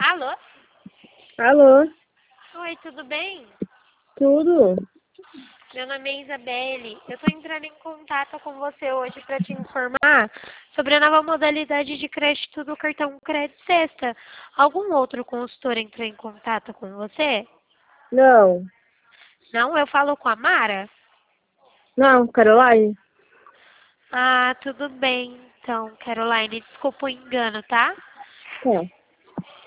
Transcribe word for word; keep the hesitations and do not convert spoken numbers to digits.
Alô? Alô, Oi, tudo bem? tudo? Meu nome é Isabelle. Eu estou entrando em contato com você hoje para te informar sobre a nova modalidade de crédito do cartão Crédito Sexta. Algum outro consultor entrou em contato com você? Não, Não, eu falo com a Mara? não, Caroline? Ah, tudo bem. Então, Caroline, desculpa o engano, tá? Tá.